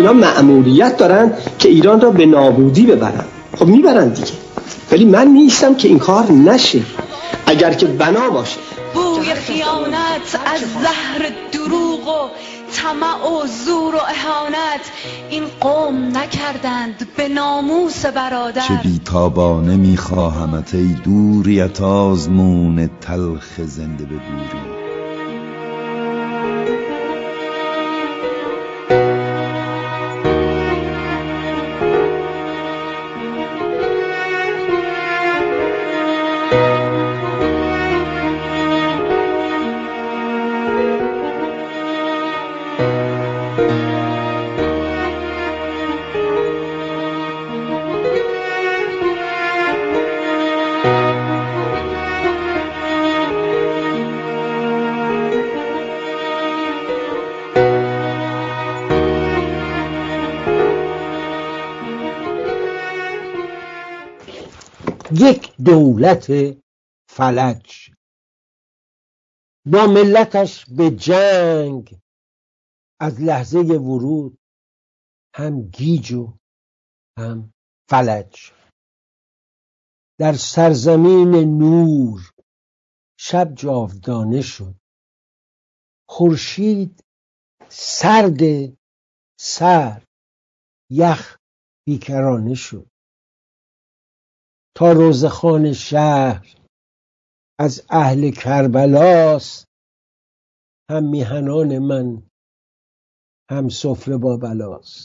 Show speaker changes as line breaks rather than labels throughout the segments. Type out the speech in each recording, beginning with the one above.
اینا مأموریت دارن که ایران را به نابودی ببرن. خب میبرن دیگه، ولی من نیستم که این کار نشه. اگر که بنا باشه
بوی خیانت از زهر دروغ و طمع و زور و اهانت این قوم نکردند به ناموس برادر.
چه بیتابانه میخواهمت ای دوریت آزمون تلخ زنده به گوری.
یک دولت فلج با ملتش به جنگ از لحظه ورود هم گیج و هم فلج. در سرزمین نور شب جاودانه شد، خورشید سرد سر یخ بیکرانه شد. تا روزخان شهر از اهل کربلاست، هم میهنان من هم سفره با بلاست.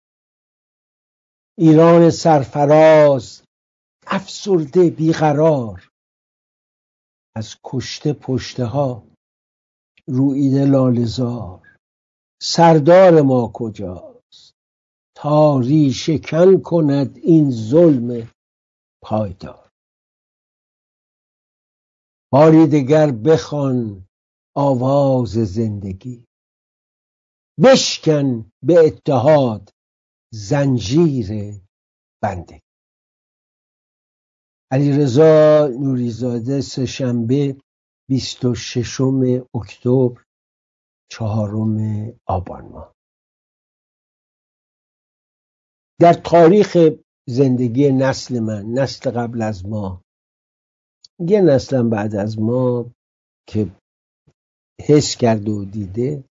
ایران سرفراز افسرده بیقرار، از کشته پشته ها روییده لاله‌زار. سردار ما کجاست تا ریشه کن کند این ظلم پایدار. باری دگر بخوان آواز زندگی، بشکن به اتحاد زنجیر بندگی. علیرضا نوری‌زاده، سه‌شنبه 26 اکتبر 4 آبان ماه. در تاریخ زندگی نسل من، نسل قبل از ما، یه نسل بعد از ما که حس کرده و دیده،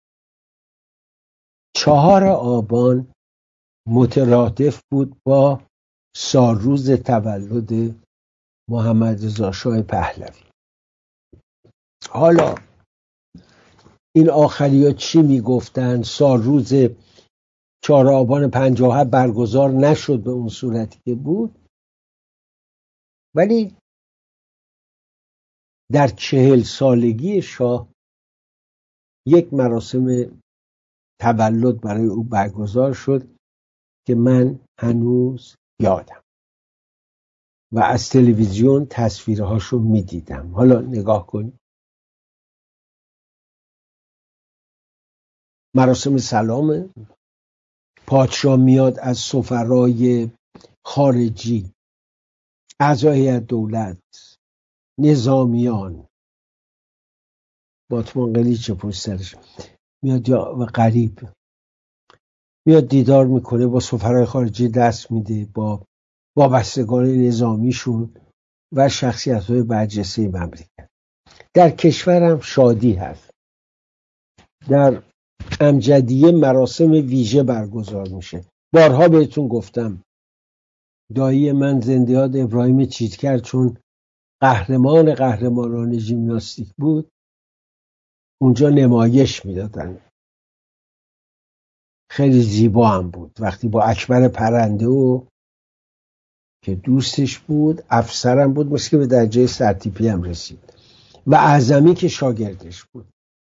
4 آبان مترادف بود با سالروز تولد محمد رضا شاه پهلوی. حالا این آخریا چی میگفتن؟ سالروز 4 آبان 57 برگزار نشد به اون صورتی که بود، ولی در 40 سالگی شاه یک مراسم تولد برای او برگزار شد که من هنوز یادم و از تلویزیون تصویرهاشو میدیدم. حالا نگاه کنید. مراسم سلامه، پادشاه میاد از سفرای خارجی، اعضای هیئت دولت، نظامیان، باتمان قلیچ پشت سرش میاد و قریب میاد دیدار میکنه، با سفرهای خارجی دست میده، با وابستگان نظامیشون و شخصیت‌های برجسته مملکت. در کشورم شادی هست. در امجدیه مراسم ویژه برگزار میشه. بارها بهتون گفتم دایی من زنده یاد ابراهیم چیتکر چون قهرمانان ژیمناستیک بود، اونجا نمایش میدادن. خیلی زیبا هم بود وقتی با اکبر پرنده و که دوستش بود، افسرم بود، مثل که به درجه سرتیپی هم رسید، و اعظمی که شاگردش بود.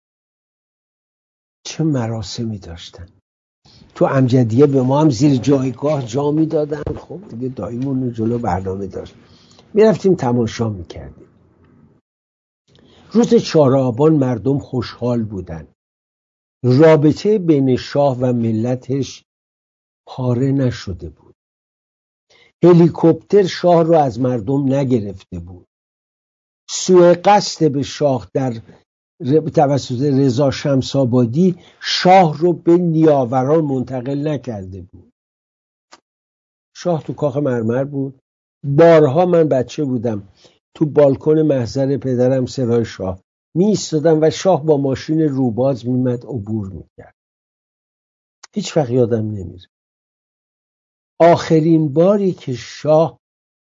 چه مراسمی داشتن. تو امجدیه به ما هم زیر جایگاه جا میدادن. خب دیگه داییمون جلو برنامه داشت، میرفتیم تماشا میکردیم. روز 4 آبان مردم خوشحال بودن. رابطه بین شاه و ملتش پاره نشده بود. هلیکوپتر شاه رو از مردم نگرفته بود. سوء قصد به شاه در توسط رضا شمس‌آبادی شاه رو به نیاوران منتقل نکرده بود. شاه تو کاخ مرمر بود. بارها من بچه بودم تو بالکن محضر پدرم سرای شاه می ایستادم و شاه با ماشین روباز میمد عبور میکرد. هیچ وقت یادم نمیره آخرین باری که شاه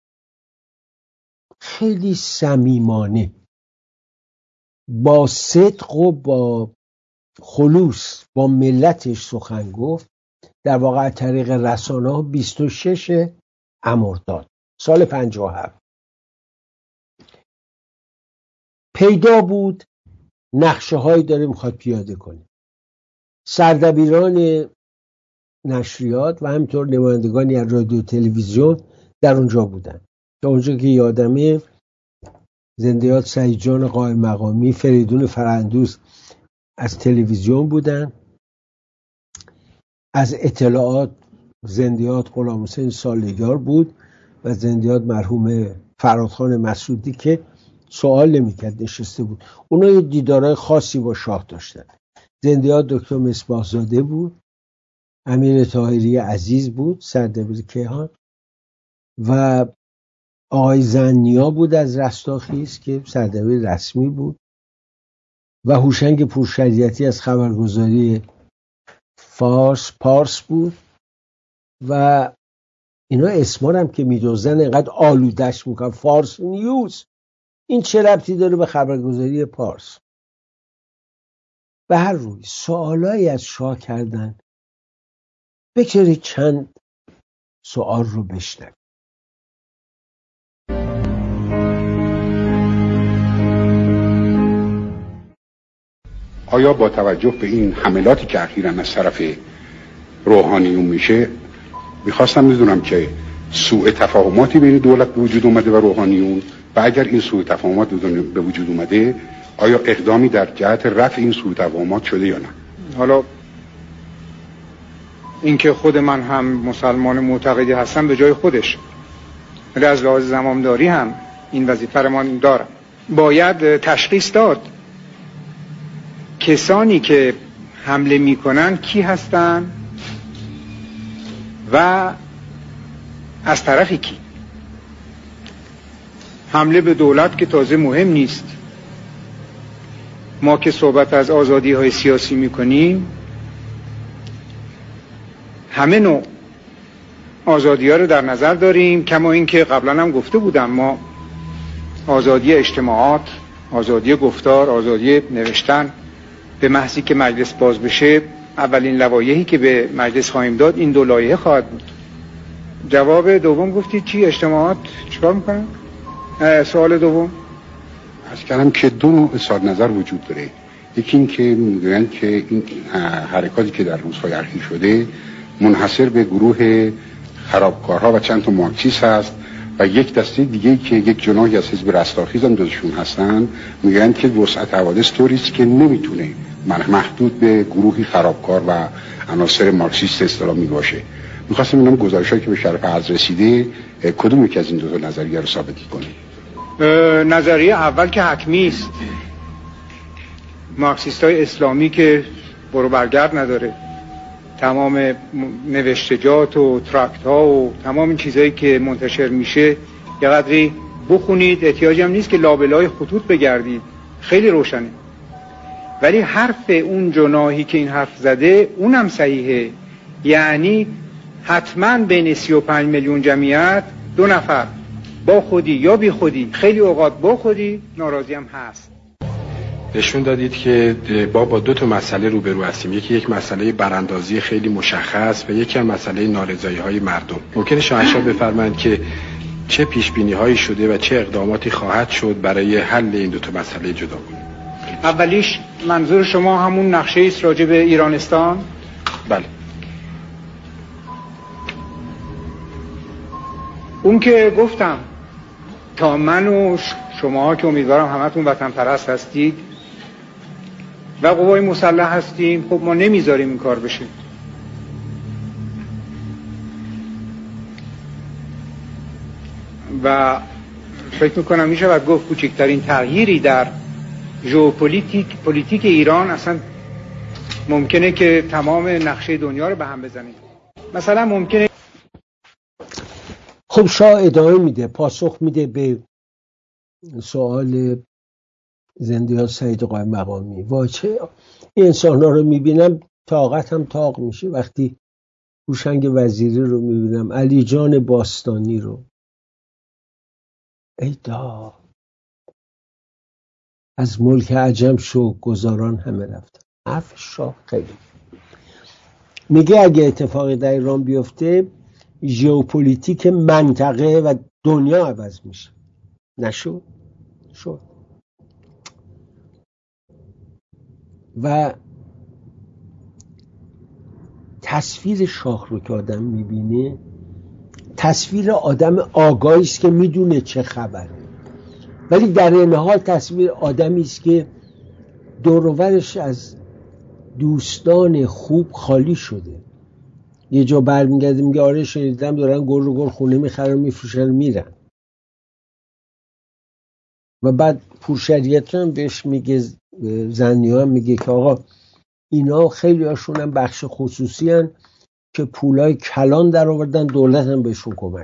خیلی صمیمانه با صدق و با خلوص با ملتش سخن گفت، در واقع طریق رسانه‌ها 26 مرداد سال 57 پیدا بود نقشه هایی داره میخواد پیاده کنه. سردبیران نشریات و همینطور نمایندگانی از رادیو تلویزیون در اونجا بودن. تا اونجا که یادمه زنده یاد سعید جان قائم مقامی، فریدون فرندوس از تلویزیون بودن، از اطلاعات زنده یاد غلام حسین سالگار بود و زنده یاد مرحوم فرادخان مسعودی که سوال نمیکرد نشسته بود. اونا یه دیدارهای خاصی با شاه داشتن. زنده یاد دکتر مصباح زاده بود، امیر طاهری عزیز بود سردبیر کیهان و آقای زنیا بود از رستاخیز که سردبیر رسمی بود و هوشنگ پورشریعتی از خبرگزاری پارس بود و اینا اسمارم که میدوزن اینقدر آلودش میکنن. فارس نیوز این چه ربطی داره به خبرگزاری پارس؟ به هر روی سوالایی از شاه کردن. بگذارید چند سوال رو بشنوید.
آیا با توجه به این حملاتی که اخیراً از طرف روحانیون میشه، میخواستم بدونم که سوء تفاهماتی بین دولت به وجود اومده و روحانیون و اگر این سوء تفاهمات به وجود اومده آیا اقدامی در جهت رفع این سوء تفاهمات شده یا نه؟
حالا اینکه خود من هم مسلمان معتقدی هستم به جای خودش، ولی از لحاظ زمامداری هم این وظیفه رو من دارم. باید تشخیص داد کسانی که حمله میکنن کی هستن و از طرف کی. حمله به دولت که تازه مهم نیست. ما که صحبت از آزادی های سیاسی میکنیم همه نوع آزادی ها رو در نظر داریم، کما این که قبلا هم گفته بودم ما آزادی اجتماعات، آزادی گفتار، آزادی نوشتن، به محضی که مجلس باز بشه اولین لوایحی که به مجلس خواهیم داد این دو لایحه خواهد بود. جواب دوم گفتید چی؟ اجتماعات چیکار میکنن؟ سوال دوم
از کردم که دو نوع اظهار نظر وجود داره. یکی این که میگن که این حرکاتی که در روزهای اخیر شده منحصر به گروه خرابکارها و چند تا مارکسیست هست و یک دسته دیگه که یک جناحی از حزب رستاخیز هم جزشون هستن میگن که وسعت حوادث طوریست که نمیتونه محدود به گروهی خرابکار و عناصر مارکسیست اسلامی باشه. میخواستم اینم گزارشایی که به شرف عرض رسیده کدوم یک از این دو تا نظریه رو ثابت کنه؟
نظریه اول که حتمی است. مارکسیستای اسلامی که برو برگرد نداره، تمام نوشتجات و تراکت ها و تمام این چیزایی که منتشر میشه یه قدری بخونید، احتیاجی هم نیست که لابلای خطوط بگردید، خیلی روشنه. ولی حرف اون جناحی که این حرف زده اونم صحیحه، یعنی حتما بین 35 میلیون جمعیت 2 نفر با خودی یا بی خودی، خیلی اوقات با خودی ناراضی هم هست.
نشون دادید که با 2 تا مسئله روبرو هستیم. یک مسئله براندازی خیلی مشخص و یکی هم مسئله نارضایی های مردم. ممکنه شاهنشاه بفرمایند که چه پیش بینی هایی شده و چه اقداماتی خواهد شد برای حل این 2 تا مسئله جداگانه؟
اولیش منظور شما همون نقشه است راجع به ایرانستان؟
بله.
اون که گفتم تا من و شما که امیدوارم همتون وطن پرست هستید و قوای مسلح هستیم، خب ما نمیذاریم این کار بشه. و فکر میکنم میشه باید گفت کوچکترین تغییری در پلیتیک ایران اصلا ممکنه که تمام نقشه دنیا رو به هم بزنه. مثلا ممکنه
خب شاه ادامه میده، پاسخ میده به سوال زندیات سعید قائم مقامی. واچه این انسان ها رو میبینم طاقتم طاق میشه. وقتی هوشنگ وزیری رو میبینم، علی جان باستانی رو، ای دا از ملک عجم شو گذاران همه رفتن. حرف شاه خیلی میگه اگه اتفاقی در ایران بیفته ژئوپلیتیک منطقه و دنیا عوض میشه. نشد؟ شد. و تصویر شاه رو که آدم میبینه تصویر آدم آگاهی است که میدونه چه خبره، ولی در این حال تصویر آدمی است که دور و برش از دوستان خوب خالی شده. یه جا برمیگرده میگه آره شنیدم دارن گل رو گل خونه میخرن میفروشن میرن. و بعد پورشریعتون بهش میگه، زنیان میگه که آقا اینا خیلی هاشون هم بخش خصوصی هن که پولای کلان در آوردن، دولت هم بهشون کمک.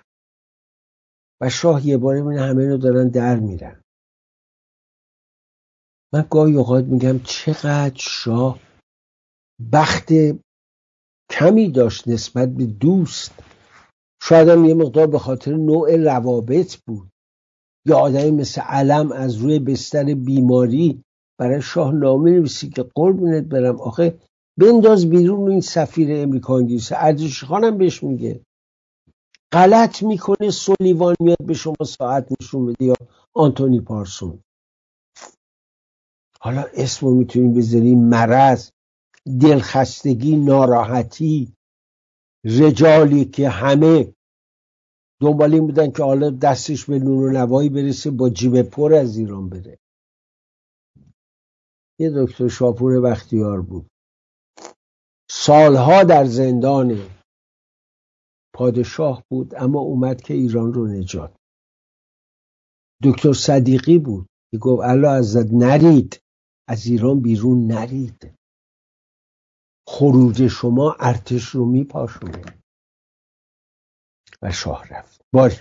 و شاه یه باره میبینه همه رو دارن در میرن. من گاهی اوقات میگم چقدر شاه بخت کمی داشت نسبت به دوست. شاید هم یه مقدار به خاطر نوع روابط بود. یا آدمی مثل علم از روی بستر بیماری برای شاه نامه نویسی که قربونت برم آخه بنداز بیرون این سفیر امریکا انگلیس. ارزش خانم بهش میگه غلط میکنه سولیوان میاد به شما ساعت نشون بده یا آنتونی پارسون. حالا اسمو میتونیم بذاریم مرض، دلخستگی، ناراحتی. رجالی که همه دنبال این بودن که حالا دستش به نون و نوایی برسه با جیب پر از ایران بره. یه دکتر شاپور بختیار بود، سالها در زندان پادشاه بود اما اومد که ایران رو نجات. دکتر صدیقی بود که گفت الله عزت نرید، از ایران بیرون نرید، خروج شما ارتش رو میپاشونه. و شاه رفت. باری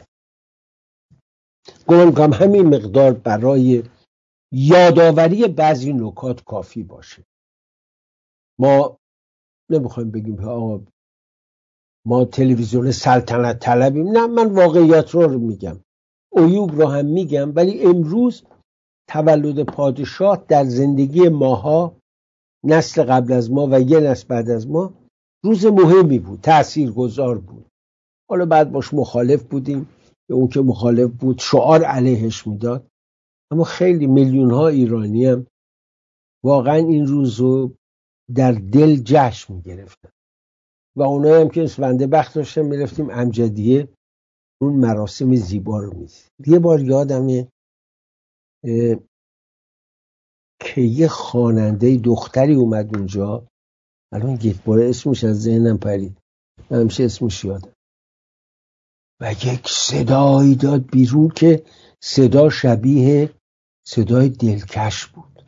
گفتم همین مقدار برای یادآوری بعضی نکات کافی باشه. ما نمیخوایم بگیم که آقا ما تلویزیون سلطنت طلبیم، نه، من واقعیت رو میگم، عیوب رو هم میگم. ولی امروز تولد پادشاه در زندگی ماها، نسل قبل از ما و یه نسل بعد از ما، روز مهمی بود، تاثیرگذار بود. حالا بعد باش مخالف بودیم، اون که مخالف بود شعار علیهش میداد، اما خیلی میلیون ها ایرانی هم واقعا این روز رو در دل جشن میگرفتن. و اونایی هم که اسفنده بخت داشتن میرفتیم امجدیه اون مراسم زیبا رو میدید. یه بار یادمه که یه خواننده دختری اومد اونجا، الان یک بار اسمش از ذهنم پرید، من همیشه اسمش یادم، و یک صدایی داد بیرون که صدا شبیه صدای دلکش بود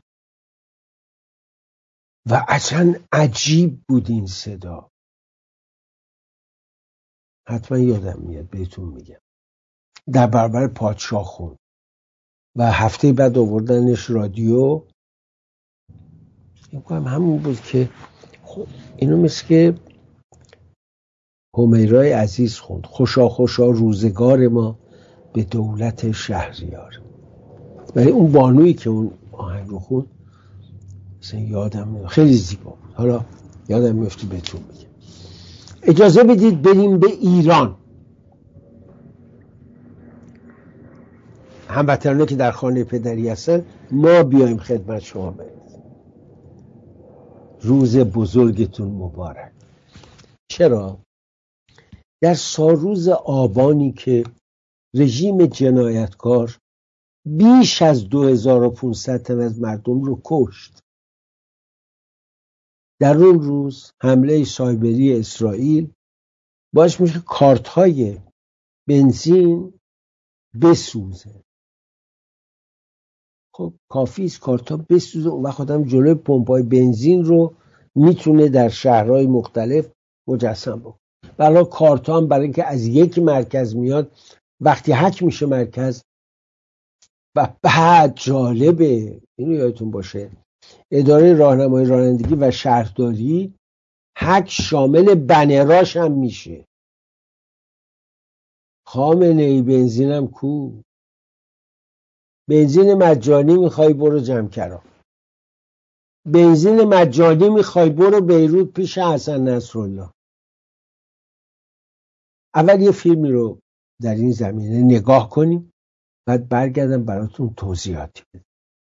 و اصلا عجیب بود این صدا. حتما یادم میاد بهتون میگم. در برابر پادشاه خون و هفته بعد آوردنش رادیو. همون بود که اینو مثل که همیرای عزیز خوند، خوشا خوشا روزگار ما به دولت شهریار. ولی اون بانویی که اون آهنگ رو خوند مثلا یادم میاد، خیلی زیبا بود. حالا یادم میفته بهتون میگم. اجازه بدید بریم به ایران. هموطنانی که در خانه پدری هستن، ما بیایم خدمت شما بریم. روز بزرگتون مبارک. چرا؟ در سالروز آبانی که رژیم جنایتکار بیش از 2500 تن از مردم رو کشت، در اون روز حمله سایبری اسرائیل باعث میشه کارت‌های بنزین بسوزه. خب کافی است کارتا بسوزه، اون وقت آدم جلوی پمپای بنزین رو میتونه در شهرهای مختلف مجسم بکنه. ولی کارتا هم برای اینکه از یک مرکز میاد، وقتی هک میشه مرکز و بعد جالبه، اینو یادتون باشه، اداره راهنمایی رانندگی و شهرداری هک شامل بنراش هم میشه. خامنه‌ای بنزینم کو؟ بنزین مجانی میخوای برو جمکرا، بنزین مجانی میخوای برو بیروت پیش حسن نصرالله. اول یه فیلمی رو در این زمینه نگاه کنیم، بعد برگردم براتون توضیحاتی بدم.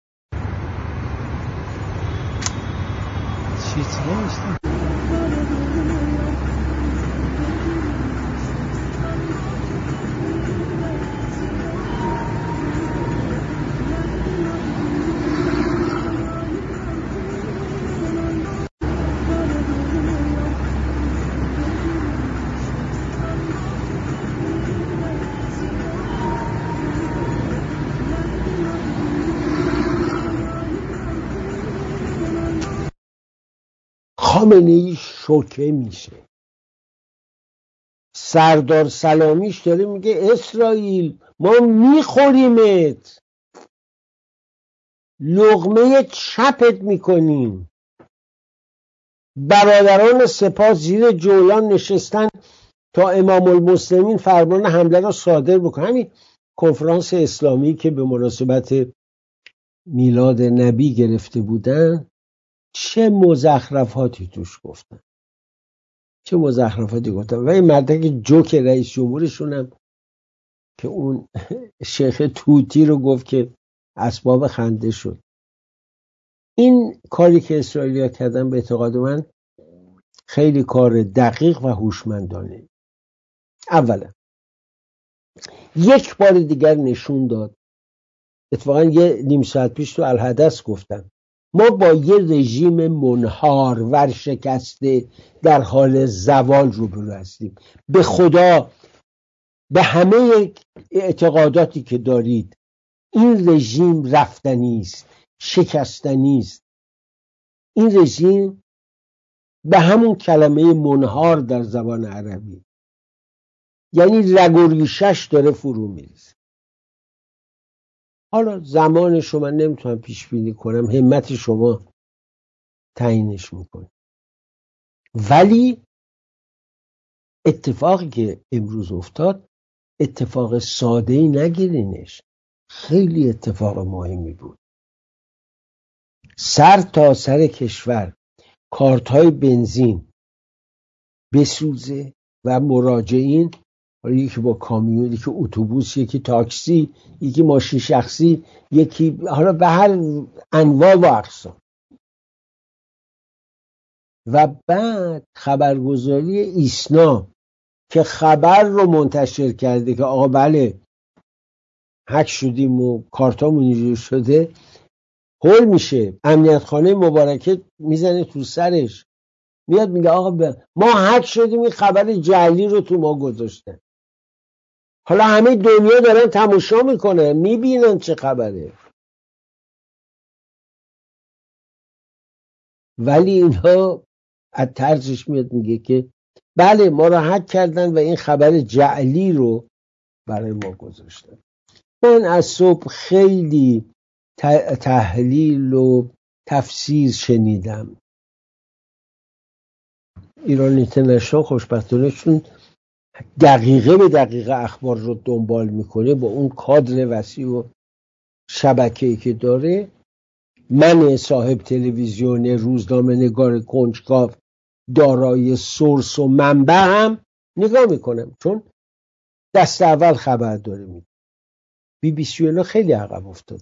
خامنه‌ای شوکه میشه، سردار سلامیش داره میگه اسرائیل ما میخوریمت، لقمه چپت میکنیم. برادران سپاه زیر جولان نشستن تا امام المسلمین فرمان حمله را صادر بکنه. همین کنفرانس اسلامی که به مناسبت میلاد نبی گرفته بودن، چه مزخرفاتی توش گفتن، چه مزخرفاتی گفتن. و این مردک جوک رئیس جمهورشون هم که اون شیخ توتی رو گفت که اسباب خنده شد. این کاری که اسرائیلی‌ها کردن به اعتقاد من خیلی کار دقیق و هوشمندانه. اولا یک بار دیگر نشون داد، اتفاقا یه نیم ساعت پیش تو الحدث گفتم، ما با یه رژیم منهار ورشکسته در حال زوال روبرو هستیم. به خدا به همه اعتقاداتی که دارید این رژیم رفتنی است، شکستنی است. این رژیم به همون کلمه منهار در زبان عربی یعنی رگ و ریشش داره فرو میریزه. حالا زمان شما نمیتونم پیش بینی کنم، همت شما تعیینش میکنه، ولی اتفاقی که امروز افتاد اتفاق ساده‌ای نگیرینش، خیلی اتفاق مهمی بود. سر تا سر کشور کارت‌های بنزین بسوزه و مراجعین، یکی با کامیون، یکی اتوبوس، یکی تاکسی، یکی ماشین شخصی، یکی حالا به هر انواع و اقسام. و بعد خبرگزاری ایسنا که خبر رو منتشر کرده که آقا بله هک شدیم و کارتامون اینجوری شده، هول میشه، امنیت خانه مبارکه میزنه تو سرش، میاد میگه آقا ما هک شدیم، این خبر جعلی رو تو ما گذاشتن. حالا همه دنیا دارن تماشا میکنه، میبینن چه خبره، ولی اینها از طرزش میاد میگه که بله ما رو هک کردن و این خبر جعلی رو برای ما گذاشتن. من از صبح خیلی تحلیل و تفسیر شنیدم. ایران اینترنشنال خوشبختانه چون دقیقه به دقیقه اخبار رو دنبال میکنه با اون کادر وسیع و شبکه‌ای که داره، من صاحب تلویزیون روزنامه نگار کنجکاو دارای سورس و منبع هم نگاه میکنم، چون دست اول خبر داره میده. BBC اینا خیلی عقب افتاد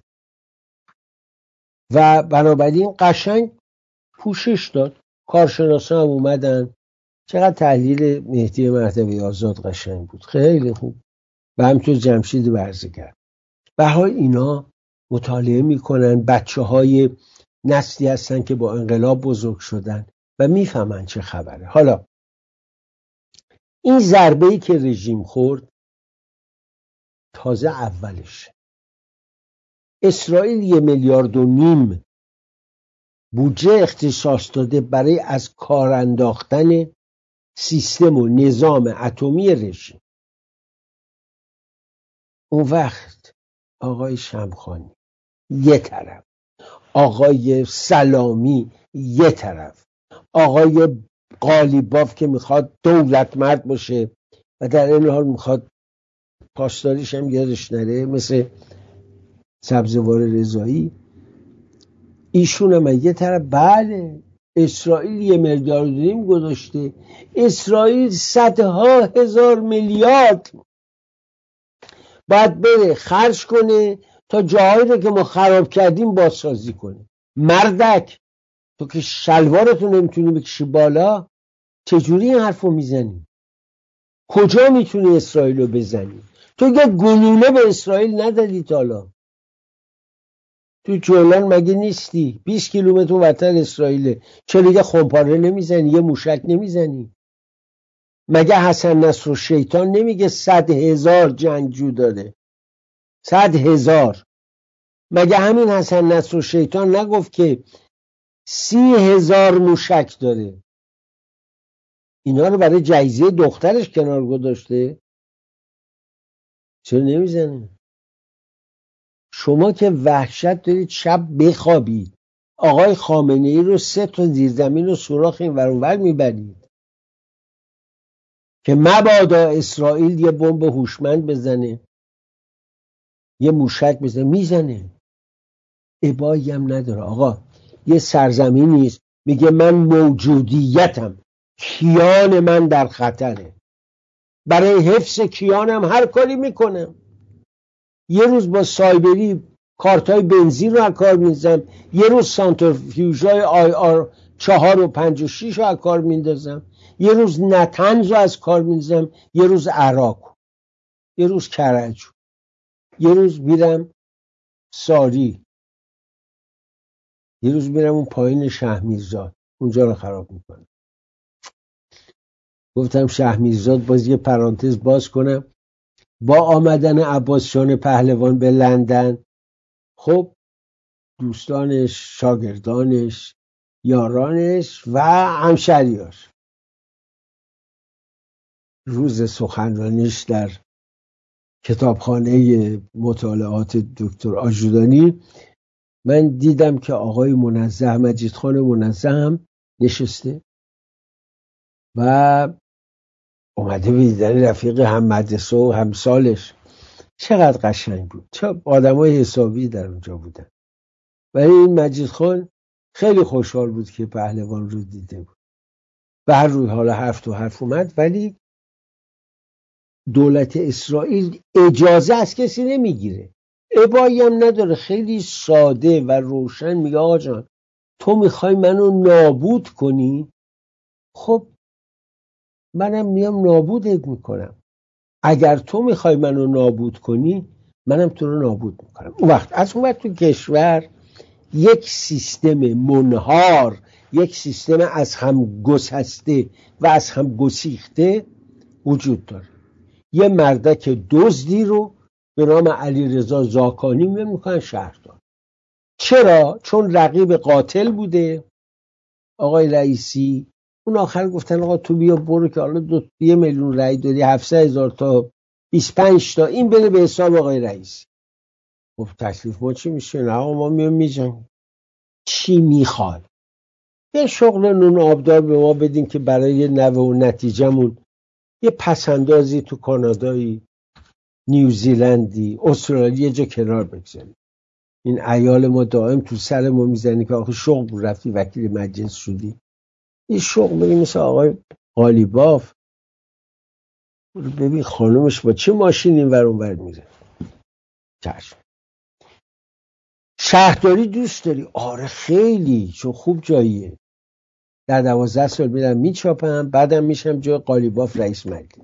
و بنابراین قشنگ پوشش داد. کارشناسا هم اومدن، چقدر تحلیل مهدی مهدوی آزاد قشنگ بود، خیلی خوب، و همینطور جمشید برزگر. بهای اینا مطالعه میکنن، بچه های نسلی هستن که با انقلاب بزرگ شدن و میفهمن چه خبره. حالا این ضربه‌ای که رژیم خورد تازه اولشه. اسرائیل 1.5 میلیارد بودجه اختصاص داده برای از کار انداختن سیستم و نظام اتمی رژیم. اون وقت آقای شمخانی یه طرف، آقای سلامی یه طرف، آقای قالیباف که میخواد دولتمرد باشه و در این حال میخواد پاسداریش هم یادش نره مثل سبزوار رضایی، ایشون هم یه طرف. بله اسرائیل 1.5 میلیارد گذاشته. اسرائیل صدها هزار میلیارد باید بره خرج کنه تا جاهایی رو که ما خراب کردیم بازسازی کنه. مردک تو که شلوارتو نمیتونی بکشی بالا، چجوری این حرف رو میزنی؟ کجا میتونی اسرائیل رو بزنی؟ تو یه گلوله به اسرائیل ندادی تا حالا. تو جولان مگه نیستی؟ 20 کیلومتر وطن اسرائیله، چرا یه خمپاره نمیزنی؟ یه موشک نمیزنی؟ مگه حسن نصر شیطان نمیگه 100,000 جنگجو داره؟ 100,000. مگه همین حسن نصر شیطان نگفت که 30,000 موشک داره؟ اینا رو برای جایزه دخترش کنار گذاشته؟ چرا نمیزنه؟ شما که وحشت دارید شب بخوابید، آقای خامنه ای رو 3 تا زیرزمین و سوراخ این ور اون ور میبرید که مبادا اسرائیل یه بمب هوشمند بزنه، یه موشک بزنه. میزنه، ابایی هم نداره. آقا یه سرزمینی است میگه من موجودیتم، کیان من در خطره، برای حفظ کیانم هر کاری میکنم. یه روز با سایبری کارتای بنزین رو از کار میندازم، یه روز سانتریفیوژهای IR 4 و 5 و 6 رو از کار میندازم، یه روز نتنز رو از کار میندازم، یه روز عراق، یه روز کرج، یه روز میرم ساری، یه روز میرم اون پایین شهمیرزاد، اونجا رو خراب میکنم. گفتم شهمیرزاد، باز یه پرانتز باز کنم، با آمدن عباس جان پهلوان به لندن، خب دوستانش، شاگردانش، یارانش و همشریاش روز سخنرانیش در کتابخانه مطالعات دکتر آژودانی، من دیدم که آقای منزه، مجیدخان منزه هم نشسته و اومده به دیدن رفیق هم مدرسه و همسالش. چقدر قشنگ بود، چه آدمای حسابی در اونجا بودن. ولی این مجیدخان خیلی خوشحال بود که پهلوان رو دیده بود. به هر روی حالا حرف اومد، ولی دولت اسرائیل اجازه از کسی نمیگیره، ابایی هم نداره. خیلی ساده و روشن میگه آقا جان تو میخوای منو نابود کنی، خب منم میام نابودت میکنم. اگر تو میخوای منو نابود کنی، منم تو رو نابود میکنم. اون وقت از اون وقت تو کشور یک سیستم منهار، یک سیستم از هم گسسته و از هم گسیخته وجود داره. یه مردک دزدی رو به نام علیرضا زاکانی میکنن شهردار. چرا؟ چون رقیب قاتل بوده آقای رئیسی. اون آخر گفتن آقا تو بیا برو که حالا 1 میلیون رأی دادی، 700,000 تا 25 تا این بده به حساب آقای رئیسی. خب تکلیف ما چی میشه؟ نه ما میام میجنگیم. چی میخواد؟ یه شغل نون آبدار به ما بدین که برای نوه و نتیجهمون یه پسندازی تو کانادایی، نیوزیلندی، استرالیا یه جا کنار بگذاریم. این عیال ما دائم تو سر ما میزنی که آخه شغل رفتی وکیل مجلس شدی. این شغل بگیم مثل آقای قالیباف، ببین خانومش با چه ماشین این ور اون ور میره. چشم. شهرداری دوست داری؟ آره خیلی، چون خوب جاییه. در 12 سال میرم میچاپم، بعدم میشم جای قالیباف رئیس مجلس.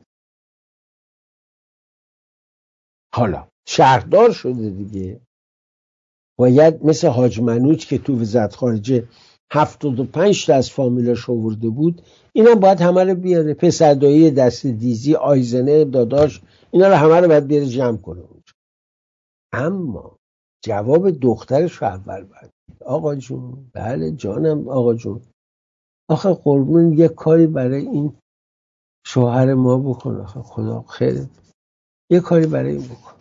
حالا شهردار شده دیگه، باید مثل حاج منوچ که تو وزارت خارجه 75 تا از فامیلاش آورده بود، اینم باید همه رو بیاره. پسردایی دست دیزی، آیزنه داداش، اینا رو همه رو باید بیاره جمع کنه اونجا. اما جواب دخترش رو اول باید آقا جون. بله جانم آقا جون. آخه قربون یه کاری برای این شوهر ما بکن. آخه خدا خیرت، یه کاری برای این بکن.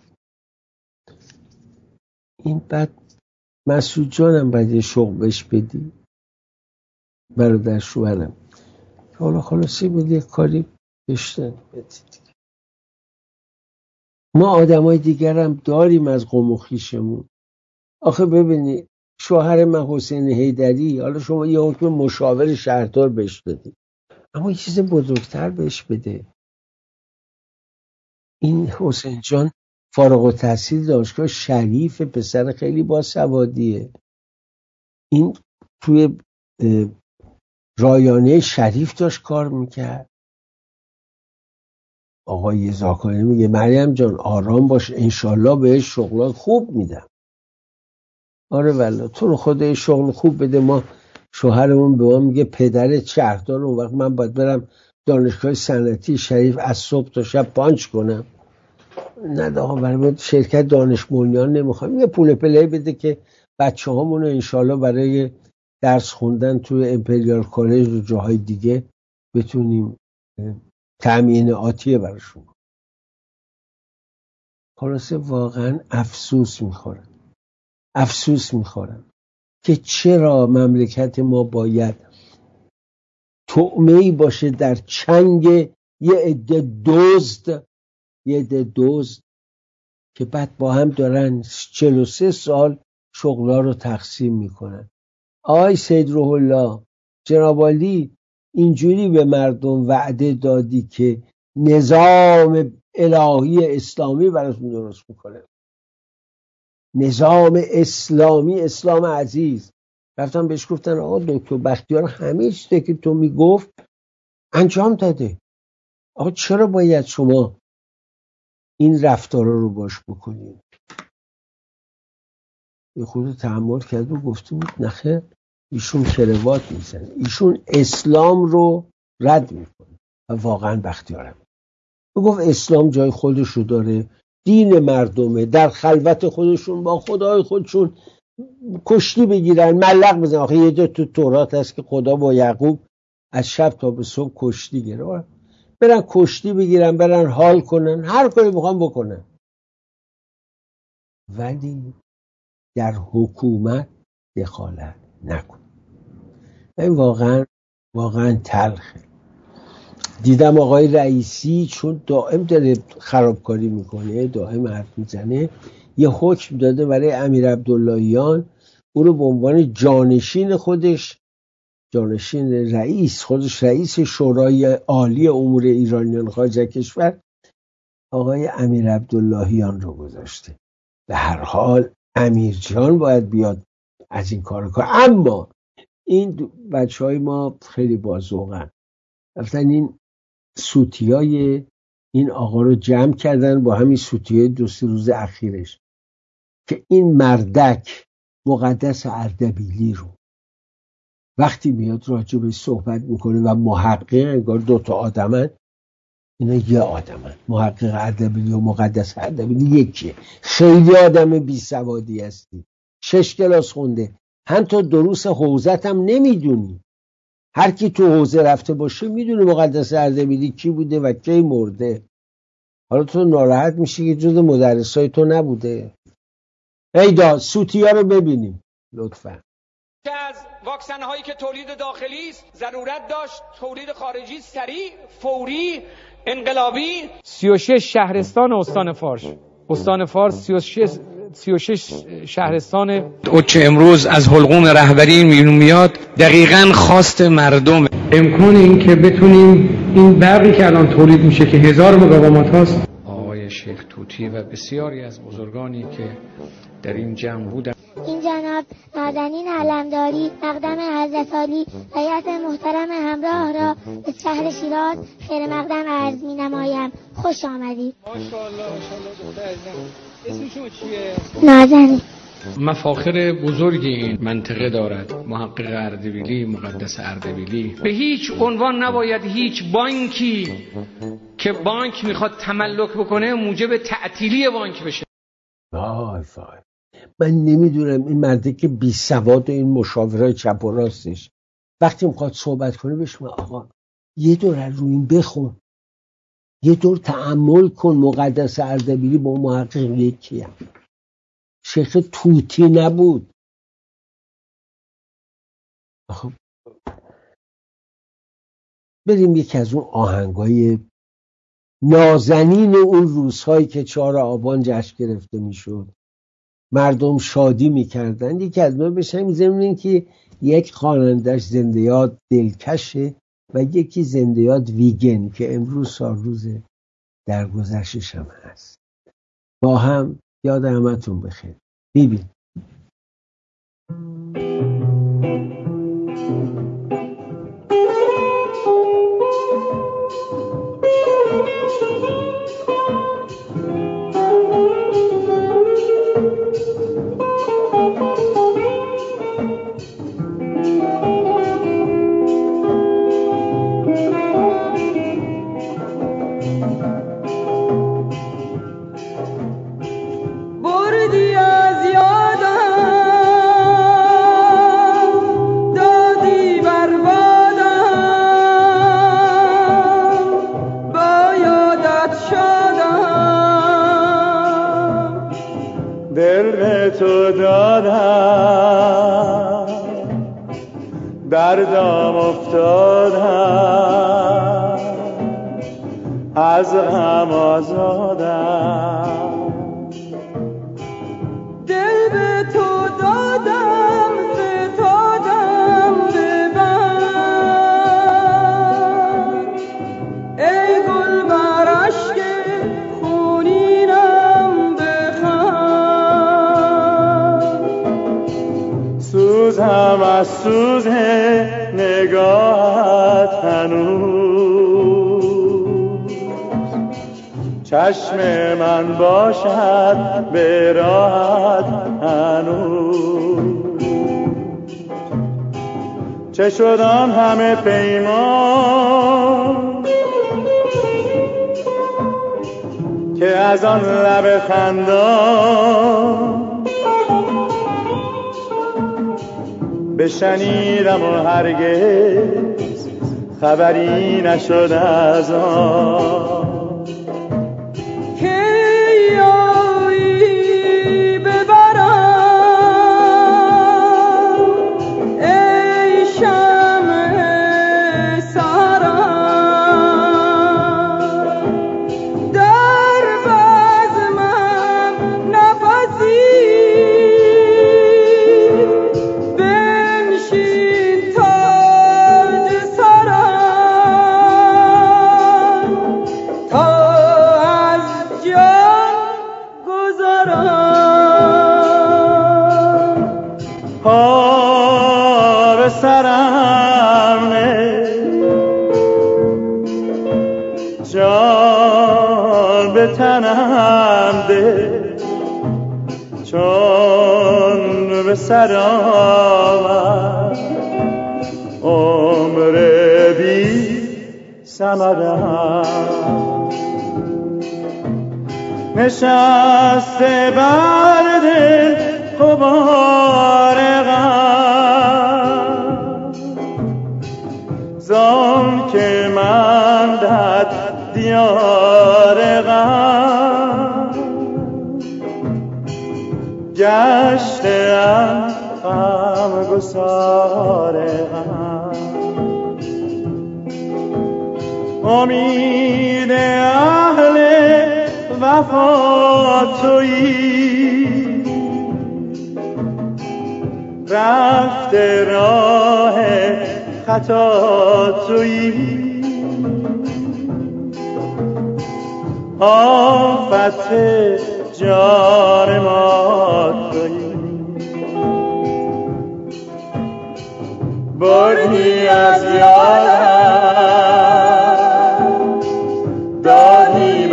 این بعد مسعود جانم باید یه شغل بهش بدی، برادر شوهرم حالا خلاصی بدی یه کاری بهش بدی. ما آدمای دیگر هم داریم از قوم و خویشمون. آخه ببینی شوهر من حسین حیدری، حالا شما یه حکم مشاور شهردار بهش دادی، اما یه چیز بزرگتر بهش بده. این حسین جان فارغ التحصیل دانشگاه شریف، پسر خیلی باسوادیه. این توی رایانه شریف داشت کار میکرد. آقای زاکانی میگه مریم جان آرام باش، انشالله بهش شغلات خوب میدم. آره والله تو رو خدا شغل خوب بده. ما شوهرمون به ما میگه پدرت شهردار، اون وقت من باید برم دانشگاه صنعتی شریف از صبح تا شب پانچ کنم. نه آقا برای شرکت دانش بنیان نمیخوایم، یه پول پلی بده که بچه هامونو انشالله برای درس خوندن توی امپریال کالج و جاهای دیگه بتونیم تأمین آتیه براشون. خلاصه واقعا افسوس میخورم که چرا مملکت ما باید طعمه‌ای باشه در چنگ یه عده دزد که بعد با هم دارن 43 سال شغلا رو تقسیم میکنن. آقای سید روح الله جناب عالی اینجوری به مردم وعده دادی که نظام الهی اسلامی براتون درست میکنه، نظام اسلامی، اسلام عزیز. رفتن بهش گفتن آقا دکتر بختیار همه چیزی که تو میگفت انجام داده، آقا چرا باید شما این رفتارا رو باش بکنید؟ یه خود تحمل کرد و گفته بود نخیر ایشون کروات میزنه، ایشون اسلام رو رد میکنه. و واقعا بختیارم گفت اسلام جای خودش رو داره، دین مردمه، در خلوت خودشون با خدای خودشون کشتی بگیرن، ملق بزنن. آخه یه جا تو تورات هست که خدا با یعقوب از شب تا به صبح کشتی گرفت، برن کشتی بگیرن، برن حال کنن، هر کاری بخوام بکنن، ولی در حکومت دخالت نکن. این واقعا تلخه. دیدم آقای رئیسی چون دائم داره خرابکاری میکنه، دائم حرف میزنه، یه حکم داده برای امیر عبداللهیان، او رو به عنوان جانشین رئیس شورای عالی امور ایرانیان خارج از کشور آقای امیر عبداللهیان رو گذاشته. به هر حال امیر جان باید بیاد از این کار کنه. اما این بچهای ما خیلی بازوقن، رفتن این سوتیای این آقا رو جمع کردن با همین سوتیای 2-3 روز اخیرش که این مردک مقدس اردبیلی رو وقتی میاد راجع به صحبت میکنه و محقق، انگار 2 تا آدمن، اینا یه آدمن. محقق اردبیلی و مقدس اردبیلی یکیه. خیلی آدم بی سوادی هستی، 6 کلاس خونده، حتی دروس حوزت هم نمیدونی. هر کی تو حوزه رفته باشه میدونه مقدس اردبیلی کی بوده و کی مرده. حالا تو ناراحت میشی که جز مدرسای تو نبوده. ایدا سوتیا رو ببینیم لطفا.
که از واکسن هایی که تولید داخلی است ضرورت داشت تولید خارجی سریع، فوری، انقلابی. 36 شهرستان استان فارس 36 شهرستان اوچه امروز از حلقوم رهبری میاد دقیقاً خواست مردم.
امکان این که بتونیم این برقی که الان تولید میشه که 1000 مگاوات هست،
آقای شیخ توتی و بسیاری از بزرگانی که در این جمع بودن،
این جناب نازنین علمداری مقدم حضرت عالی هیئت محترم همراه را به شهر شیراز خیر مقدم عرض می نمایم. خوش آمدید.
ماشاءالله دختر عزیزم. اسم شما چیه؟
نازنین.
مفاخر بزرگی این منطقه دارد محقق اردبیلی، مقدس اردبیلی. به هیچ عنوان نباید هیچ بانکی که بانک میخواد تملک بکنه موجب تعطیلی بانک بشه.
وای من نمیدونم این مرده که بی سواد و این مشاورای چپ و راستش وقتی میخواد صحبت کنه بهش میگه آقا یه دور رو این بخون، یه دور تأمل کن، مقدس اردبیلی با محقق یکیه. شیخ توتی نبود. خب بریم یکی از اون آهنگای نازنین اون روزهایی که 4 آبان جشن گرفته میشد، مردم شادی میکردن، یکی از ما بشنیم زمینین که یک خواننده‌اش زنده یاد دلکشه و یکی زنده یاد ویگن که امروز سالروز درگذشتش هم هست. با هم یاد همتون بخیر. ببین
دردم افتادم از غم آزادم، دل به تو دادم فتادم ببند، ای گل بر اشک خونینم بخند، سوزم از سوز نگاهت هنوز، چشم من باشد به راحت هنوز، چه شد آن همه پیمان که از آن لب خندان بشنیدم و هرگز خبری نشد از آن که یاری ببرم، ای شمع سرم در بزمم نفسی تنم ده، چون به سر آمد عمر بی ثمرم، نشسته بر دل غبار غم، زان که من در دیار غم گشتم، غم گسار غم، امید اهل وفا تویی، رفته راه خطا تویی، آفت جان ما تویی، بردی از یادم دادی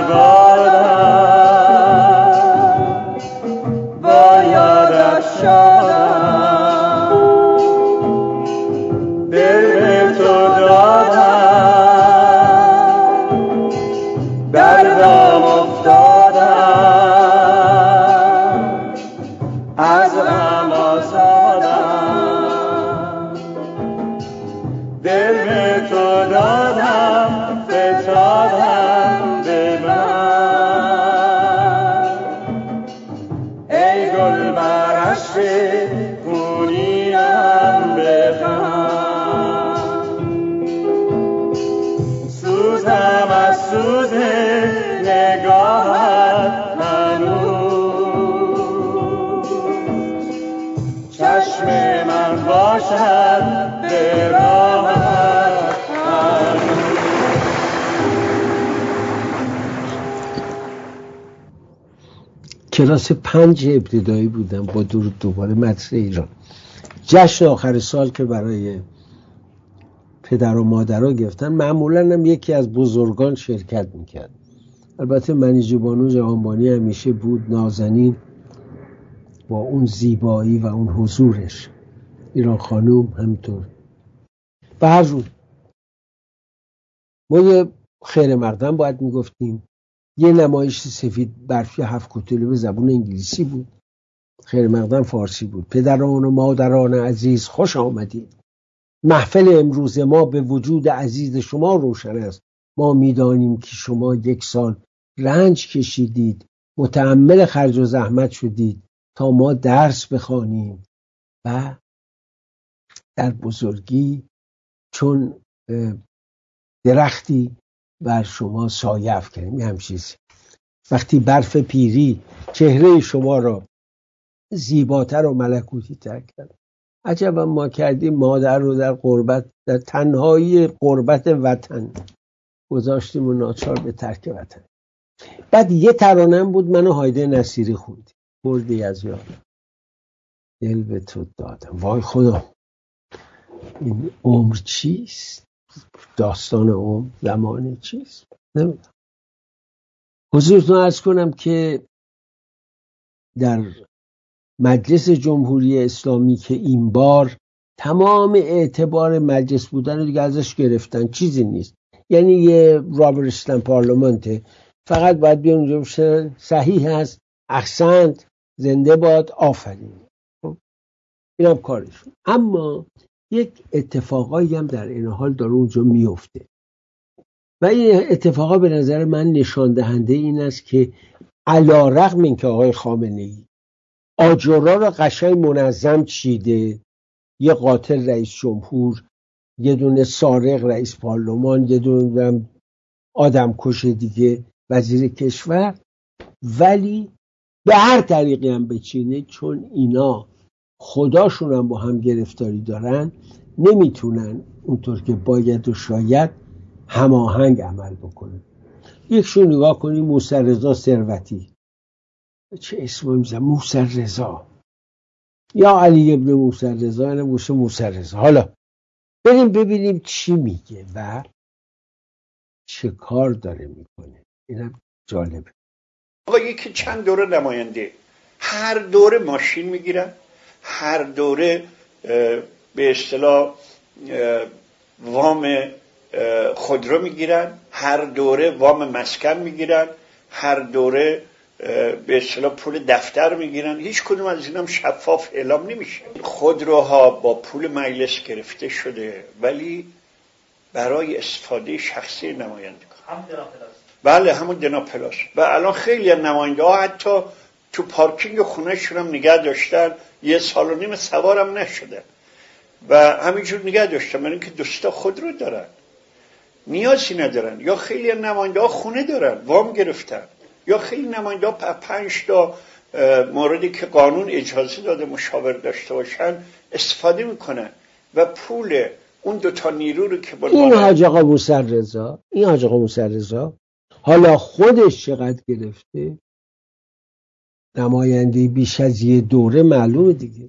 بربادم، با یادت شادم، دل به تو دادم، دردم افتادم ای گل برش خونینم بخند، سوزم از سوز نگاهت هنوز، چشم من باشد به راهت هنوز.
کلاس 5 ابتدایی بودم با درود دوباره مدرسه ایران. جشن آخر سال که برای پدر و مادرها گرفتن، معمولا هم یکی از بزرگان شرکت میکرد. البته منیژه بانو جهانبانی همیشه بود، نازنین با اون زیبایی و اون حضورش، ایران خانوم همینطور. به هر روز ما یه خیر مقدم باید میگفتیم، یه نمایش سفید برفی 7 کتله به زبون انگلیسی بود، خیر مقدم فارسی بود. پدران و مادران عزیز خوش آمدید. محفل امروز ما به وجود عزیز شما روشن است. ما میدانیم که شما 1 سال رنج کشیدید، متحمل خرج و زحمت شدید تا ما درس بخوانیم و در بزرگی چون درختی بر شما سایه افکنیم. هم چیزی وقتی برف پیری چهره شما را زیباتر و ملکوتی تر کرد، عجبا ما کردیم مادر رو در غربت، در تنهایی غربت وطن گذاشتیم و ناچار به ترک وطن. بعد یه ترانم بود من و هایده نصیری خوندیم، بردی از یادم دل به تو دادم. وای خدا، این عمر چیست؟ داستان عمر، زمان چیست؟ نمیدونم. حضورتون عرض کنم که در مجلس جمهوری اسلامی که این بار تمام اعتبار مجلس بودن رو دیگه ازش گرفتن، چیزی نیست، یعنی یه رابرستان پارلمانته، فقط باید بیان اونجا بشه صحیح هست، احسنت، زنده باد، آفرین. این هم کارشون. اما یک اتفاقایی هم در این حال داره اونجا میفته و این اتفاقا به نظر من نشان دهنده این است که علی‌رغم اینکه آقای خامنه‌ای آجرها را قشنگ منظم چیده، یه قاتل رئیس جمهور، یه دونه سارق رئیس پارلمان، یه دونه آدم کش دیگه وزیر کشور، ولی به هر طریقی هم بچینه، چون اینا خداشون هم با هم گرفتاری دارن، نمیتونن اونطور که باید و شاید هماهنگ عمل بکنن. یکشون نگاه کنی موسی رضا ثروتی، چه اسمی میزن، موسی رضا یا علی ابن موسی رضا، یعنی موسی رضا. حالا بریم ببینیم چی میگه و چه کار داره میکنه. اینم جالبه.
آقا یکی چند دوره نماینده، هر دوره ماشین میگیرن، هر دوره به اصطلاح وام خودرو میگیرن، هر دوره وام مسکن میگیرن، هر دوره به اصطلاح پول دفتر میگیرن. هیچ کدوم از اینام شفاف اعلام نمیشه. خودروها با پول مجلس گرفته شده ولی برای استفاده شخصی نمایندگان. بله همون دناپلاس. و الان خیلی از نماینده ها حتی تو پارکینگ خونه‌شون هم نگه داشتن، 1.5 سال سوارم نشدن و همینجور نگه داشتن، برای اینکه دوستا خودرو دارن، نیازی ندارن. یا خیلی از نماینده ها خونه دارن، وام گرفتن، یا خیلی نماینده ها 5 تا موردی که قانون اجازه داده مشاور داشته باشن استفاده میکنن و پول اون 2 نیرو رو که
این حاج آقا موسی رضا حالا خودش چقدر گرفته؟ نماینده بیش از یه دوره معلومه دیگه.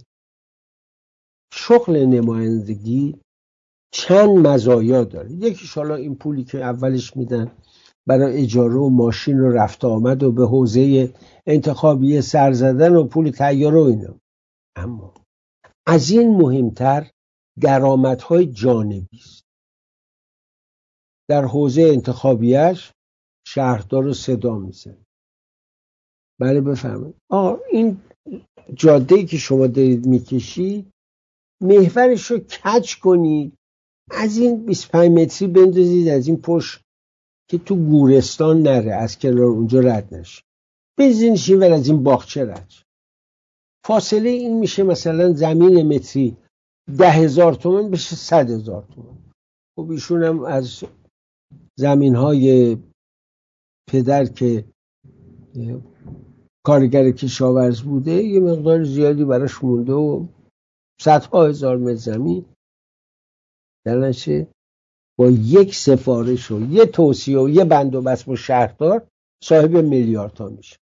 شغل نمایندگی چند مزایا داره. یکیش حالا این پولی که اولش میدن برای اجاره و ماشین و رفت آمد و به حوزه انتخابی سر زدن و پول طیاره و اینا. اما از این مهمتر درآمدهای جانبی است. در حوزه انتخابیش شهردار رو صدا میزنه. بله بفهمید این جاده‌ای که شما دارید میکشید محورش رو کج کنید، از این 25 متری بندازید از این پشت که تو گورستان نره، از کنار اونجا رد نشه، بزنید این ور از این باغچه رد. فاصله این میشه مثلا زمین متری 10,000 تومان بشه 100,000 تومان. خب ایشون هم از زمین های پدر که کارگر کشاورز بوده یه مقدار زیادی براش مونده و صدها هزار متر زمین درنشه با یک سفارش و یه توصیه و یه بندوبست با شهردار صاحب میلیاردها میشه.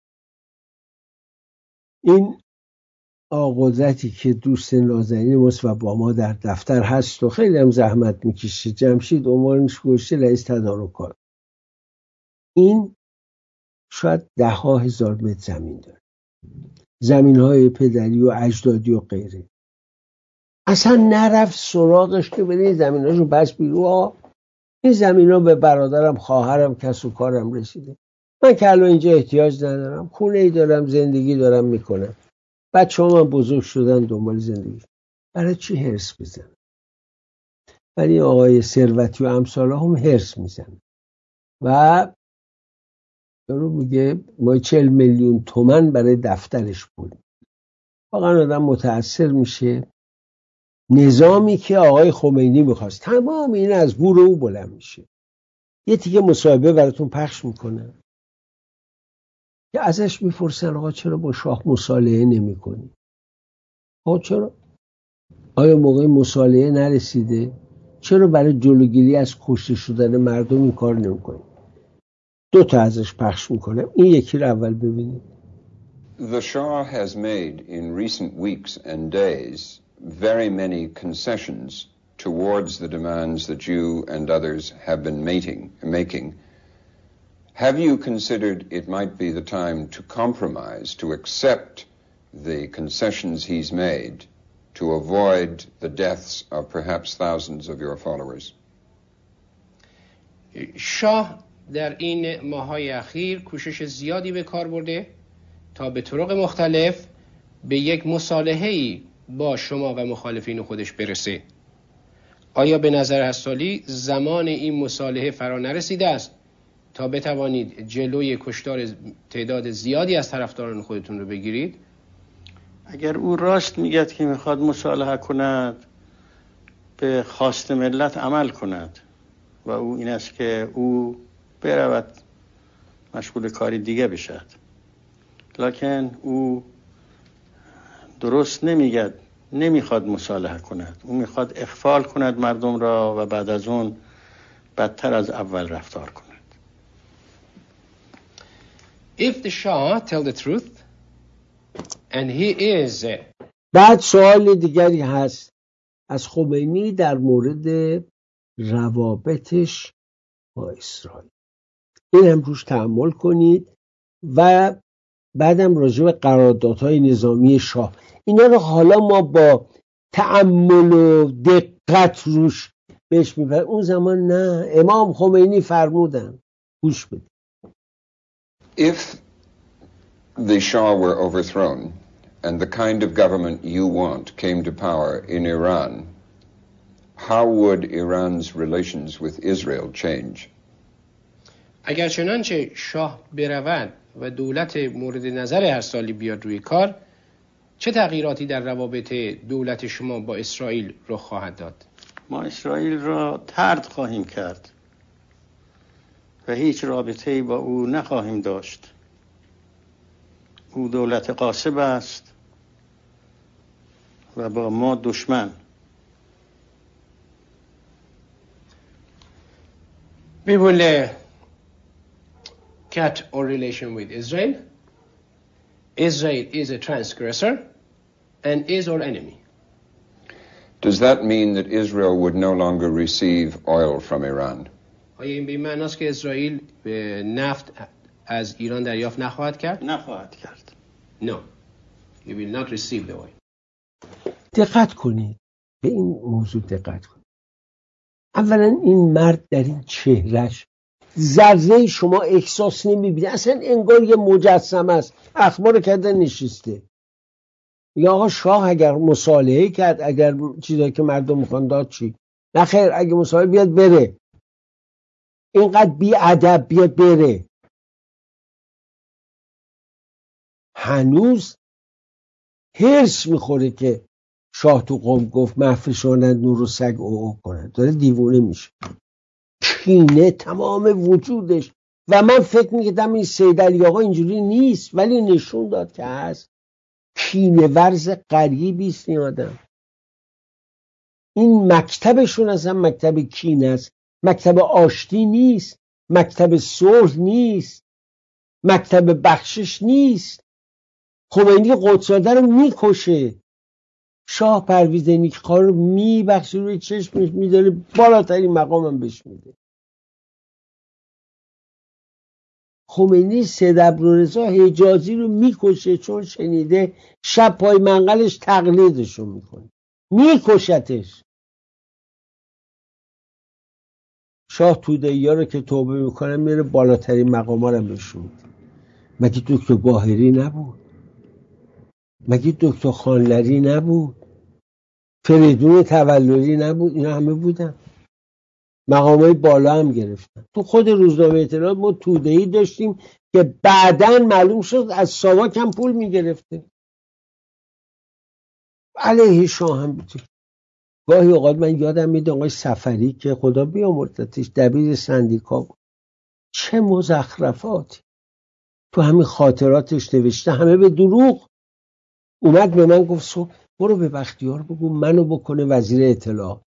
این آقدرتی که دوست نازنین ماست و با ما در دفتر هست و خیلی هم زحمت میکشه، جمشید عنوانش گذاشته رئیس تدارکات، این شاید 10,000 متر زمین داره، زمین های پدری و اجدادی و غیره. اصلا نرفت سراغش که بره این زمین هاشو بس بیرو، این زمین ها به برادرم خواهرم کس و کارم رسیده، من که الان اینجا احتیاج ندارم، خونه ای دارم، زندگی دارم میکنم، بچه هم بزرگ شدن دنبال زندگی، برای چی هرس بزن؟ ولی آقای ثروتی و امثال هم هرس میزن و یارو میگه ما 40 میلیون تومان برای دفترش بود. واقعا آدم متأثر میشه. نظامی که آقای خمینی میخواست تمام این از گور او بلند میشه. یه تیکه مصاحبه براتون پخش میکنه که ازش میپرسن آقا چرا با شاه مصالحه نمی کنی؟ آقا چرا؟ آیا موقع مصالحه نرسیده؟ چرا برای جلوگیری از کشته شدن مردم این کار نمی کنی؟ 2 تا ازش پخش میکنم، این یکی رو اول ببینید.
The Shah has made in recent weeks and days very many concessions towards the demands that you and others have been making. Have you considered it might be the time to compromise, to accept the concessions he's made, to avoid the deaths of perhaps thousands of your followers?
شاه در این ماه‌های اخیر کوشش زیادی به کار برده تا به طرق مختلف به یک مصالحه‌ای با شما و مخالفین خودش برسه. آیا به نظر حسالی زمان این مصالحه فرا نرسیده است تا بتوانید جلوی کشتار تعداد زیادی از طرفداران خودتون رو بگیرید؟
اگر او راست میگه که میخواد مصالحه کند، به خواست ملت عمل کند و او این است که او برود مشغول کاری دیگه بشد. لکن او درست نمیگه، نمیخواد مصالحه کند، او میخواد اخفال کند مردم را و بعد از اون بدتر از اول رفتار کند.
If the Shah tell the truth and he is
بعد سوال دیگری هست از خمینی در مورد روابطش با اسرائیل. این هم روش تأمل کنید و بعدم راجع به قراردادهای نظامی شاه، اینا رو حالا ما با تأمل و دقت روش بهش میپریم. اون زمان نه، امام خمینی فرمودن. گوش بدید.
If the Shah were overthrown and the kind of government you want came to power in Iran, how would Iran's relations with Israel change?
اگر چنانچه شاه برود و دولت مورد نظر هر سالی بیاد روی کار، چه تغییراتی در روابط دولت شما با اسرائیل رخ خواهد داد؟
ما اسرائیل را طرد خواهیم کرد و هیچ رابطه‌ای با او نخواهیم داشت. او دولت غاصب است و با ما دشمن.
We will cut our relation with Israel. Israel is a transgressor and is our enemy.
Does that mean that Israel would no longer receive oil from Iran?
آیا این به این معناست که اسرائیل نفت از ایران دریافت نخواهد کرد؟
نخواهد کرد.
No. You will not receive the oil.
دقت کنید. به این موضوع دقت کنید. اولا این مرد در این چهرش ذره شما احساس نمیبینید، اصلا انگار یه مجسمه است. اخبار کردن نشسته. یا آقا شاه اگر مصالحه کرد، اگر چیزایی که مردم میخوان داد چی؟ نه خیر، اگه مصالحه بیاد بره. اینقدر بی ادب بیاد بره. هنوز هرس میخوره که شاه تو قم گفت محفشانند نور و سگ او کنند. داره دیوونه میشه، کینه تمام وجودش. و من فکر میکردم این سید علی آقا اینجوری نیست، ولی نشون داد که هست. کینه ورز غریبی است این آدم. این مکتبشون اصلا مکتب کینه است، مکتب آشتی نیست، مکتب صلح نیست، مکتب بخشش نیست. خمینی قدس‌زاده رو میکشه، شاه پرویز نیکخواه رو میبخشه، روی چشمش میداره، بالاترین مقامم بهش میده. خمینی سید عبدالرضا حجازی رو میکشه چون شنیده شب پای منقلش تقلیدشو میکنه، میکشتش. شاه توده‌ای‌ها رو که توبه میکنه میره بالاترین مقاما رو بهشون میده. مگه دکتر باهری نبود؟ مگه دکتر خانلری نبود؟ فریدون تولدی نبود؟ اینا همه بودن، مقامای بالا هم گرفتن. تو خود روزنامه اطلاعات ما توده‌ای داشتیم که بعداً معلوم شد از ساواک هم پول میگرفته علیه شاه هم بود. گاهی اوقات من یادم میاد آقای سفری که خدا بیامرزتش دبیر سندیکا بود، چه مزخرفاتی تو همین خاطراتش نوشته، همه به دروغ. اومد به من گفت برو به بختیار بگو منو بکنه وزیر اطلاعات.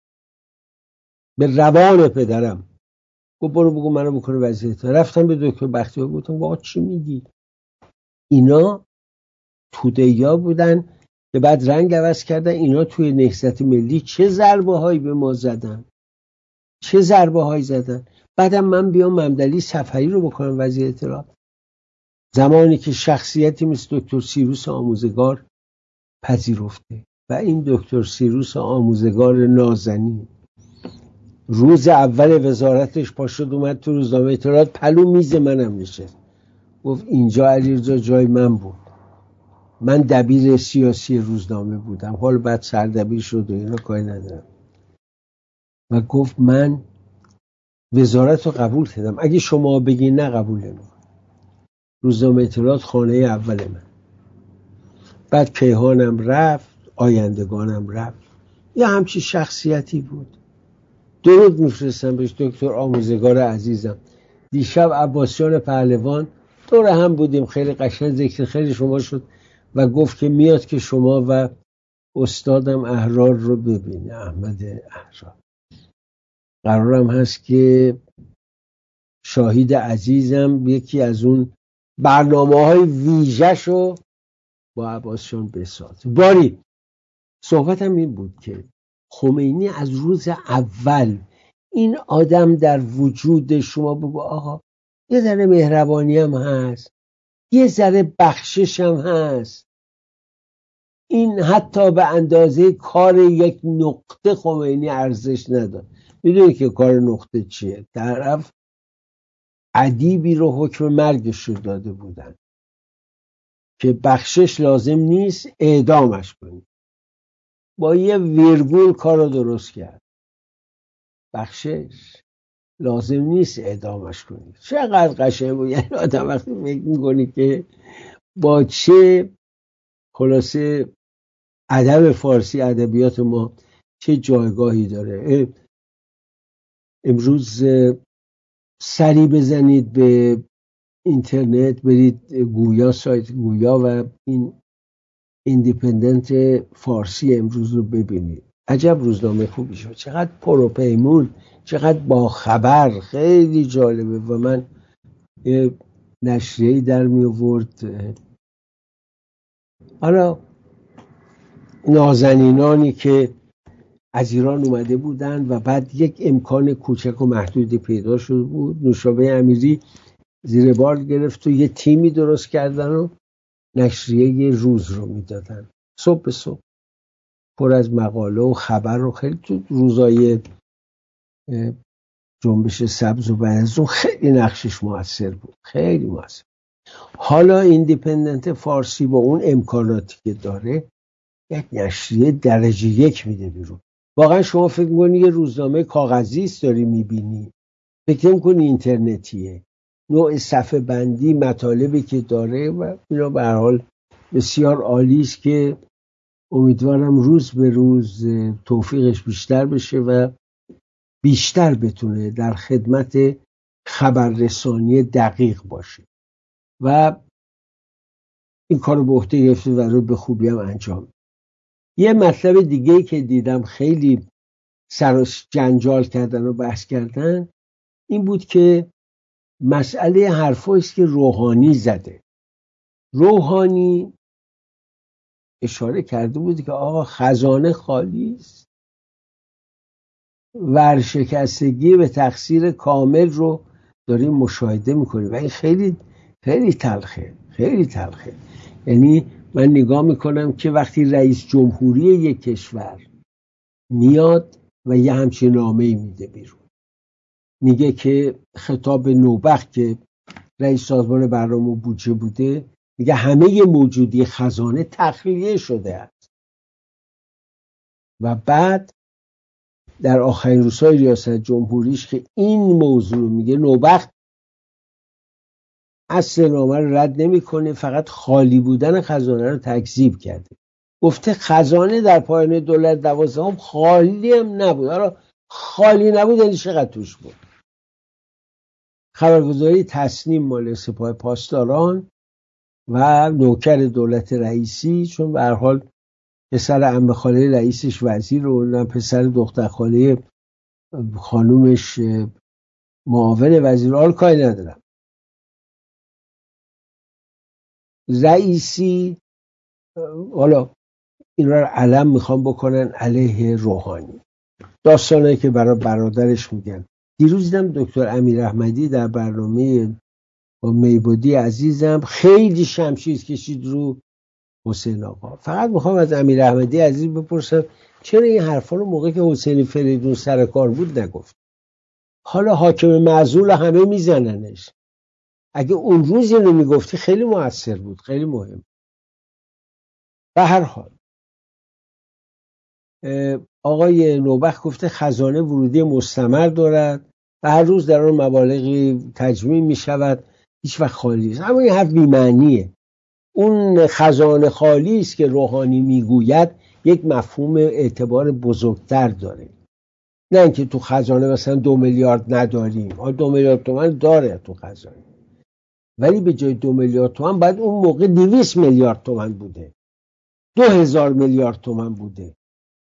به روان پدرم گفت برو بگو منو بکنه وزیر اطلاعات. رفتم به دکتر بختیار گفتم بابا چی میگی؟ اینا توده‌ای‌ها بودن که بعد رنگ عوض کردن. اینا توی نهضت ملی چه ضربه هایی به ما زدن، چه ضربه هایی زدن. بعدم من بیام ممدلی سفری رو بکنم وزیر اطلاعات، زمانی که شخصیتی مثل دکتر سیروس آموزگار پذیرفته. و این دکتر سیروس آموزگار نازنین روز اول وزارتش پاشد اومد تو روزنامه اطلاعات، پلو میز منم نشست، گفت اینجا علیرضا جای من بود، من دبیر سیاسی روزنامه بودم، حال بعد سردبیر شد و اینا کاری ندارم. و گفت من وزارت رو قبول کردم، اگه شما بگین نه قبول نمیکنم. روزنامه اطلاعات خانه اول من. بعد کیهانم رفت، آیندگانم رفت. یه همچی شخصیتی بود. درود میفرستم بهش دکتر آموزگار عزیزم. دیشب عباسیان پهلوان دور هم بودیم، خیلی قشنگ ذکر خیلی شما شد و گفت که میاد که شما و استادم احرار رو ببینه، احمد احرار. قرارم هست که شاهید عزیزم یکی از اون برنامه‌های ویژه‌شو با عباسیان بسازه. باری صحبتم این بود که خمینی از روز اول این آدم در وجود شما بگو آقا یه ذره مهربانی هم هست، یه ذره بخشش هم هست، این حتی به اندازه کار یک نقطه خمینی ارزش نداره. میدونی که کار نقطه چیه؟ طرف ادیبی رو حکم مرگش رو داده بودن که بخشش لازم نیست، اعدامش کنید. با یه ویرگول کار رو درست کرد. بخشش لازم نیست اعدامش کنید. چقدر قشنگ بود. یعنی آدم وقتی فکر میکنی که با چه خلاصه ادب فارسی، ادبیات ما چه جایگاهی داره. امروز سری بزنید به اینترنت، برید گویا، سایت گویا و این ایندیپندنت فارسی امروز رو ببینید. عجب روزنامه خوبی شد، چقدر پروپیمون، چقدر با خبر، خیلی جالبه. و من نشریه‌ای در می آورد. حالا نازنینانی که از ایران اومده بودن و بعد یک امکان کوچک و محدودی پیدا شده بود، نوشابه امیری زیر بار گرفت و یه تیمی درست کردن و نشریه روز رو میدادن صبح به صبح، پر از مقاله و خبر رو. خیلی تو روزای جنبش سبز و برنزون خیلی نقشش موثر بود، خیلی موثر. حالا ایندیپندنت فارسی با اون امکاناتی که داره یک نشریه درجه 1 میده بیرون. واقعا شما فکر می‌کنی یه روزنامه کاغذی است داری می‌بینی، فکر نمی‌کنی اینترنتیه. نوع صفحه بندی، مطالبی که داره و اینا به هر حال بسیار عالی است که امیدوارم روز به روز توفیقش بیشتر بشه و بیشتر بتونه در خدمت خبررسانی دقیق باشه و این کارو به عهده گرفته و رو به خوبی هم انجام. یه مطلب دیگه که دیدم خیلی سر جنجال کردن و بحث کردن این بود که مسئله حرفایی است که روحانی زده. روحانی اشاره کرده بود که آقا خزانه خالی است، ورشکستگی به تقصیر کامل رو داریم مشاهده میکنیم و این خیلی خیلی تلخه، خیلی تلخه. یعنی من نگاه میکنم که وقتی رئیس جمهوری یک کشور میاد و یه همچین نامه‌ای میده بیرون، میگه که خطاب نوبخت که رئیس سازمان برنامه و بودجه بوده، میگه همه موجودی خزانه تخلیه شده است و بعد در آخرین روزهای ریاست جمهوریش که این موضوع رو میگه، نوبخت اصل نامه رو رد نمیکنه، فقط خالی بودن خزانه رو تکذیب کرده. گفته خزانه در پایان دولت 12 خالی هم نبود. حالا خالی نبود یعنی چقدر توش بود؟ خبرگزاری تصنیم مال سپاه پاسداران و نوکر دولت رئیسی، چون به هر حال پسر عمه خاله رئیسش وزیر و پسر دختر خاله خانومش معاون وزیر، حال کاری ندارم، رئیسی حالا این را علم میخوام بکنن علیه روحانی. داستانهایی که برای برادرش میگن. دیروز دیدم دکتر امیر احمدی در برنامه با میبودی عزیزم خیلی شمشیر کشید رو حسین آقا. فقط میخوام از امیر احمدی عزیز بپرسم چرا این حرفا رو موقعی که حسین فریدون سر کار بود نگفت؟ حالا حاکم معزول همه میزننش. اگه اون روز اینو میگفتی خیلی مؤثر بود، خیلی مهم. به هر حال آقای نوبخت گفته خزانه ورودی مستمر دارد و هر روز در آن مبالغی تجمیع می شود، هیچ وقت خالی است. اما این حرف بی‌معنیه. اون خزانه خالی است که روحانی میگوید یک مفهوم اعتبار بزرگتر داره، نه اینکه تو خزانه مثلا 2 میلیارد نداریم. 2 میلیارد تومان داره تو خزانه، ولی به جای 2 میلیارد تومان باید اون موقع 200 میلیارد تومان بوده، 2000 میلیارد تومان بوده.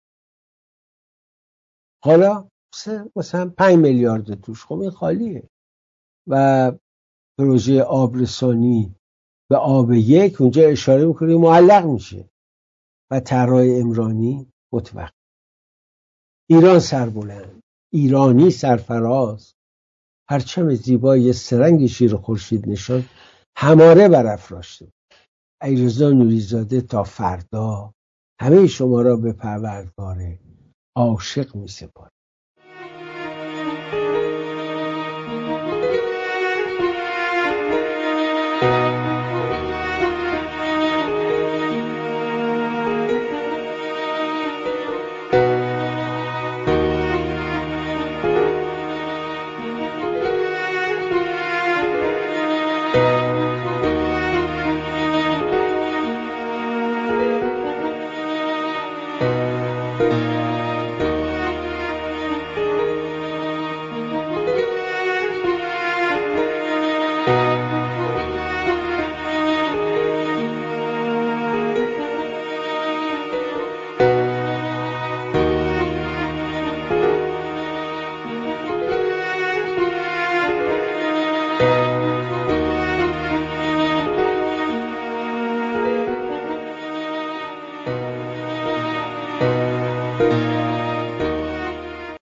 حالا مثلا 5 میلیارد توش، خب این خالیه. و پروژه آبرسانی به آب یک اونجا اشاره میکنه معلق میشه و طرحهای عمرانی متوقف. ایران سربلند، ایرانی سرفراز، پرچم زیبای سرنگ شیر خورشید نشان هماره برافراشته. علیرضا نوریزاده تا فردا همه شما را به پروردگار عاشق می‌سپارم.